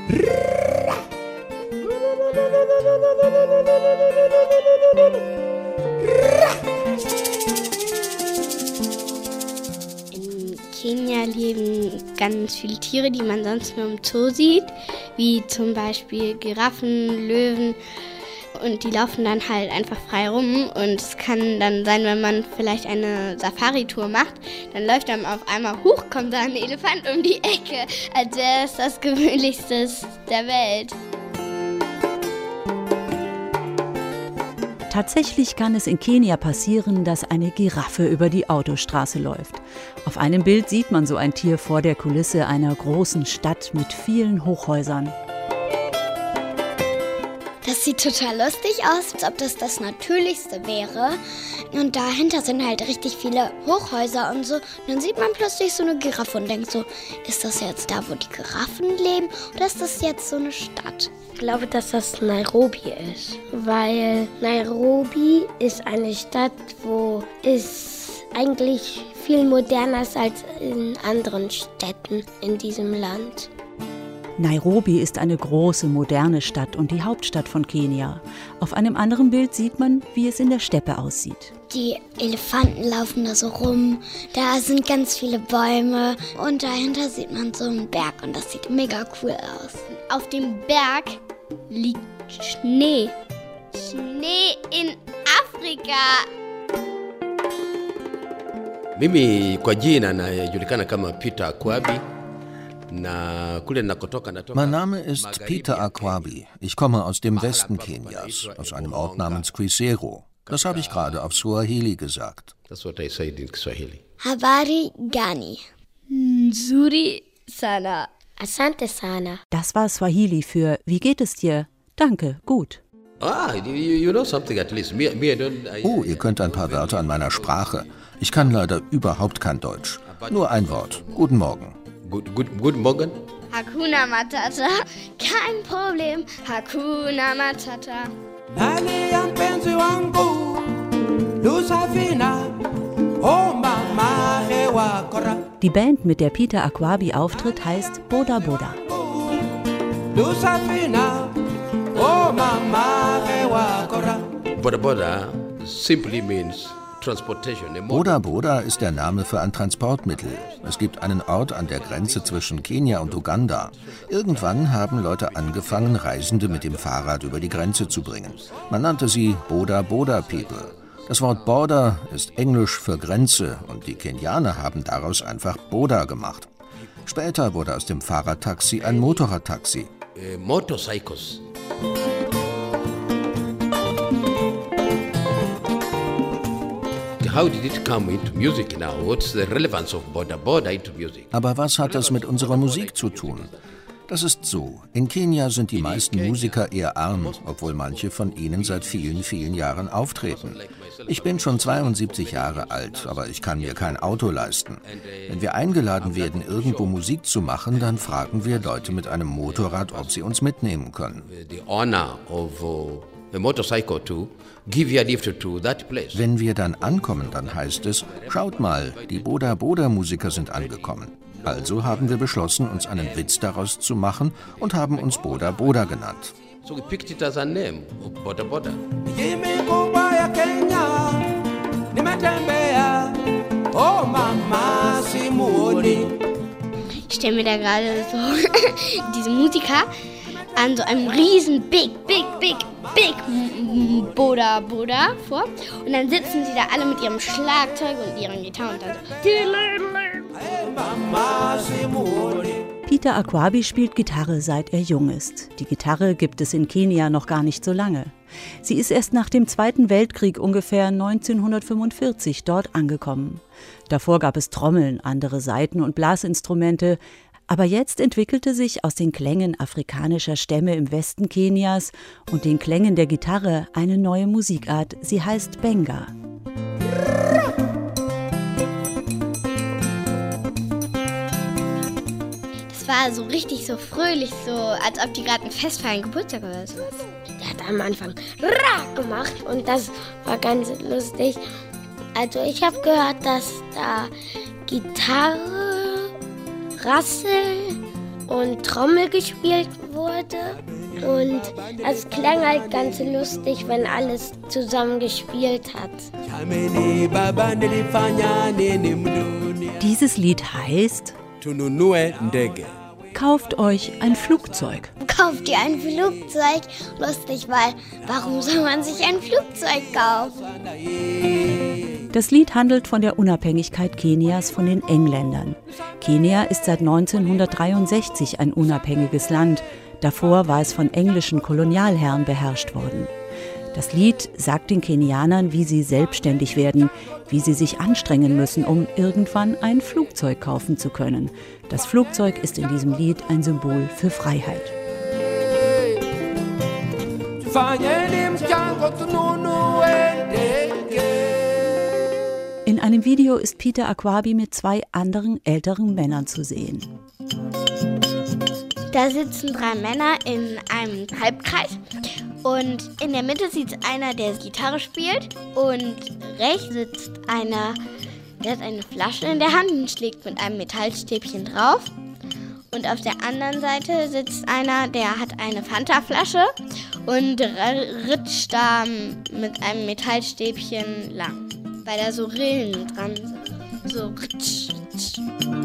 In Kenia leben ganz viele Tiere, die man sonst nur im Zoo sieht, wie zum Beispiel Giraffen, Löwen. Und die laufen dann halt einfach frei rum. Und es kann dann sein, wenn man vielleicht eine Safari-Tour macht, dann läuft dann auf einmal hoch, kommt da ein Elefant um die Ecke, als wäre es das Gewöhnlichste der Welt. Tatsächlich kann es in Kenia passieren, dass eine Giraffe über die Autostraße läuft. Auf einem Bild sieht man so ein Tier vor der Kulisse einer großen Stadt mit vielen Hochhäusern. Das sieht total lustig aus, als ob das das Natürlichste wäre. Und dahinter sind halt richtig viele Hochhäuser und so. Und dann sieht man plötzlich so eine Giraffe und denkt so, ist das jetzt da, wo die Giraffen leben, oder ist das jetzt so eine Stadt? Ich glaube, dass das Nairobi ist, weil Nairobi ist eine Stadt, wo es eigentlich viel moderner ist als in anderen Städten in diesem Land. Nairobi ist eine große, moderne Stadt und die Hauptstadt von Kenia. Auf einem anderen Bild sieht man, wie es in der Steppe aussieht. Die Elefanten laufen da so rum, da sind ganz viele Bäume und dahinter sieht man so einen Berg und das sieht mega cool aus. Auf dem Berg liegt Schnee. Schnee in Afrika. Mimi kwa jina najulikana kama Peter Akwabi. Mein Name ist Peter Akwabi. Ich komme aus dem Westen Kenias, aus einem Ort namens Kwisero. Das habe ich gerade auf Swahili gesagt. Habari gani? Nzuri sana. Asante sana. Das war Swahili für "Wie geht es dir?" Danke, gut. You know something at least. Oh, ihr könnt ein paar Wörter an meiner Sprache. Ich kann leider überhaupt kein Deutsch. Nur ein Wort. Guten Morgen. Guten Morgen. Hakuna Matata. Kein Problem. Hakuna Matata. Nani ya mpenzi wangu Lusafina Oh mama hewa kora. Die Band, mit der Peter Akwabi auftritt, heißt Boda Boda. Lusafina Oh mama hewa kora. Boda Boda simply means Boda Boda ist der Name für ein Transportmittel. Es gibt einen Ort an der Grenze zwischen Kenia und Uganda. Irgendwann haben Leute angefangen, Reisende mit dem Fahrrad über die Grenze zu bringen. Man nannte sie Boda Boda People. Das Wort Border ist Englisch für Grenze und die Kenianer haben daraus einfach Boda gemacht. Später wurde aus dem Fahrradtaxi ein Motorradtaxi. Motorcycles. How did it come into music now? What's the relevance of Boda Boda into music? Aber was hat das mit unserer Musik zu tun? Das ist so. In Kenia sind die meisten Musiker eher arm, obwohl manche von ihnen seit vielen, vielen Jahren auftreten. Ich bin schon 72 Jahre alt, aber ich kann mir kein Auto leisten. Wenn wir eingeladen werden, irgendwo Musik zu machen, dann fragen wir Leute mit einem Motorrad, ob sie uns mitnehmen können. Wenn wir dann ankommen, dann heißt es, schaut mal, die Boda Boda Musiker sind angekommen. Also haben wir beschlossen, uns einen Witz daraus zu machen und haben uns Boda Boda genannt. So we picked it as a name of Boda Boda. Ich stelle mir da gerade so diese Musiker an so einem riesen Big Boda Boda vor. Und dann sitzen sie da alle mit ihrem Schlagzeug und ihren Gitarren und dann so. Peter Akwabi spielt Gitarre, seit er jung ist. Die Gitarre gibt es in Kenia noch gar nicht so lange. Sie ist erst nach dem Zweiten Weltkrieg ungefähr 1945 dort angekommen. Davor gab es Trommeln, andere Saiten und Blasinstrumente. Aber jetzt entwickelte sich aus den Klängen afrikanischer Stämme im Westen Kenias und den Klängen der Gitarre eine neue Musikart. Sie heißt Benga. Das war so richtig so fröhlich, so als ob die gerade ein Fest feiern, Geburtstag oder sowas. Der hat am Anfang Ra gemacht und das war ganz lustig. Also ich habe gehört, dass da Gitarre, Rassel und Trommel gespielt wurde. Und es klang halt ganz lustig, wenn alles zusammen gespielt hat. Dieses Lied heißt Kauft euch ein Flugzeug. Kauft ihr ein Flugzeug? Lustig, weil warum soll man sich ein Flugzeug kaufen? Das Lied handelt von der Unabhängigkeit Kenias von den Engländern. Kenia ist seit 1963 ein unabhängiges Land. Davor war es von englischen Kolonialherren beherrscht worden. Das Lied sagt den Kenianern, wie sie selbstständig werden, wie sie sich anstrengen müssen, um irgendwann ein Flugzeug kaufen zu können. Das Flugzeug ist in diesem Lied ein Symbol für Freiheit. In einem Video ist Peter Akwabi mit 2 anderen älteren Männern zu sehen. Da sitzen 3 Männer in einem Halbkreis und in der Mitte sitzt einer, der Gitarre spielt und rechts sitzt einer, der hat eine Flasche in der Hand und schlägt mit einem Metallstäbchen drauf. Und auf der anderen Seite sitzt einer, der hat eine Fanta-Flasche und ritscht da mit einem Metallstäbchen lang, weil da so Rillen dran sind. So ritsch, ritsch.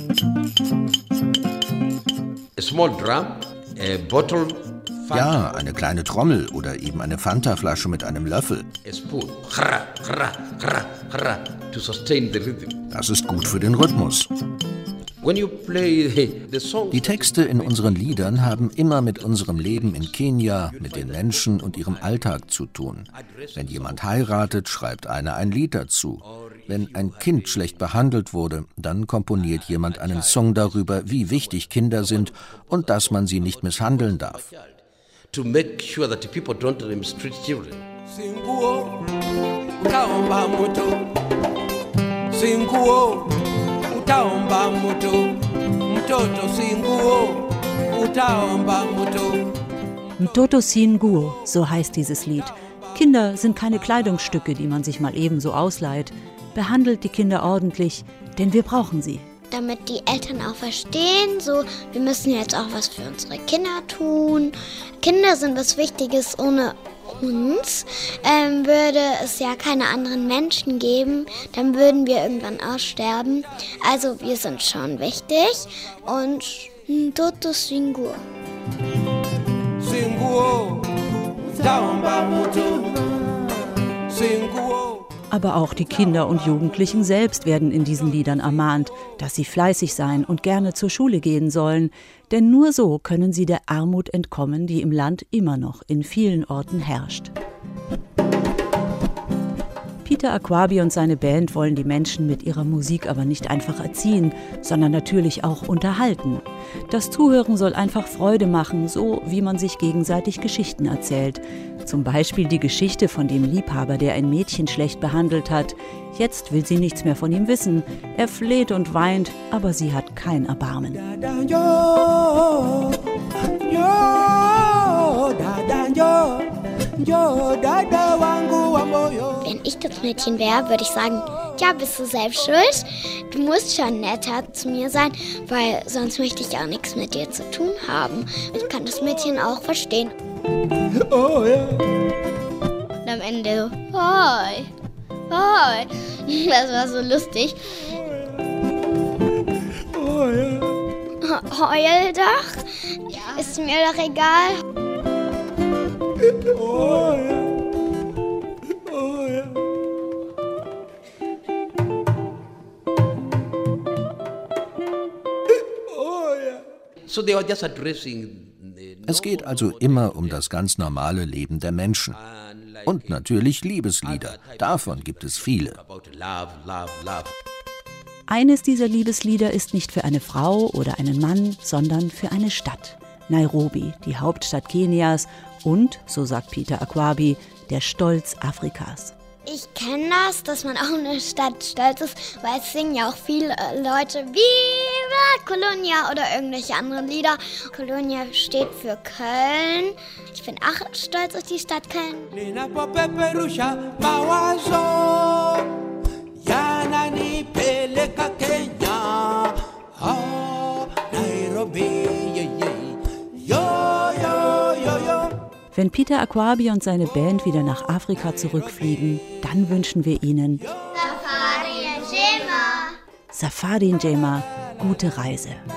A small drum, a bottle, Ja, eine kleine Trommel oder eben eine Fanta-Flasche mit einem Löffel. a spoon. Hra, hra, hra, hra, to sustain the rhythm. Das ist gut für den Rhythmus. When you play the song, Die Texte in unseren Liedern haben immer mit unserem Leben in Kenia, mit den Menschen und ihrem Alltag zu tun. Wenn jemand heiratet, schreibt einer ein Lied dazu. Wenn ein Kind schlecht behandelt wurde, dann komponiert jemand einen Song darüber, wie wichtig Kinder sind und dass man sie nicht misshandeln darf. to make sure that people don't mistreat children. Singuo, utaomba moto. Singuo, utaomba moto. Mtoto singuo, utaomba moto. Mtoto Singuo, so heißt dieses Lied. Kinder sind keine Kleidungsstücke, die man sich mal ebenso ausleiht. Behandelt die Kinder ordentlich, denn wir brauchen sie. Damit die Eltern auch verstehen, so, wir müssen jetzt auch was für unsere Kinder tun. Kinder sind was Wichtiges. Ohne uns würde es ja keine anderen Menschen geben. Dann würden wir irgendwann aussterben. Also wir sind schon wichtig. Und Mtoto Singuo. Singuo, utaomba moto. Singuo. Aber auch die Kinder und Jugendlichen selbst werden in diesen Liedern ermahnt, dass sie fleißig sein und gerne zur Schule gehen sollen. Denn nur so können sie der Armut entkommen, die im Land immer noch in vielen Orten herrscht. Peter Akwabi und seine Band wollen die Menschen mit ihrer Musik aber nicht einfach erziehen, sondern natürlich auch unterhalten. Das Zuhören soll einfach Freude machen, so wie man sich gegenseitig Geschichten erzählt. Zum Beispiel die Geschichte von dem Liebhaber, der ein Mädchen schlecht behandelt hat. Jetzt will sie nichts mehr von ihm wissen. Er fleht und weint, aber sie hat kein Erbarmen. Wenn ich das Mädchen wäre, würde ich sagen, ja, bist du selbst schuld. Du musst schon netter zu mir sein, weil sonst möchte ich auch nichts mit dir zu tun haben. Ich kann das Mädchen auch verstehen. Oh ja. Und am Ende so, hoi, hoi. Das war so lustig. Oh ja. Heul doch. Ja. Ist mir doch egal. Oh ja. Oh ja. Oh ja. So they were just addressing Es geht also immer um das ganz normale Leben der Menschen. Und natürlich Liebeslieder. Davon gibt es viele. about love, love, love. Eines dieser Liebeslieder ist nicht für eine Frau oder einen Mann, sondern für eine Stadt. Nairobi, die Hauptstadt Kenias und, so sagt Peter Akwabi, der Stolz Afrikas. Ich kenne das, dass man auf eine Stadt stolz ist, weil es singen ja auch viele Leute Viva Colonia oder irgendwelche anderen Lieder. Colonia steht für Köln. Ich bin auch stolz auf die Stadt Köln. Ninapopeperusha mawazo yananipeleka Kenya, Nairobi, yeah, Wenn Peter Akwabi und seine Band wieder nach Afrika zurückfliegen, dann wünschen wir ihnen Safari Njema, gute Reise.